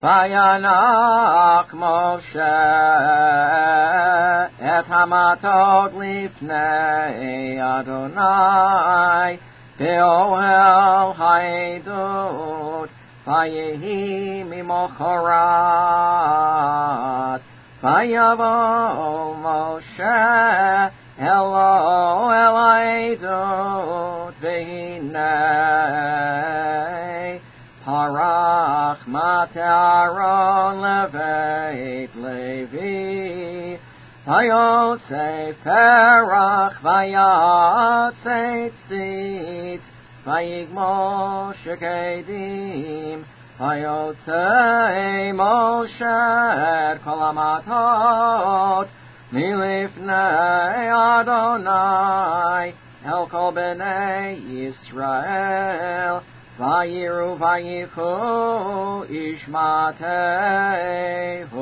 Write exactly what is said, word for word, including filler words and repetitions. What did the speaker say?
Vayanach Moshe et hamatot lifnei Adonai be'ohel ha'edut vayehi mimocharat vayavo Moshe elo el ha'edut vehinei Parach mate Aaron leveit Levi Vayotze Perach Vayotze Tzitz Vayigmosh Kedim Vayotze Moshe et Kol Hamatot Milifnei Adonai El Kol Bnei Yisrael Vayiru vayichu ishmatehu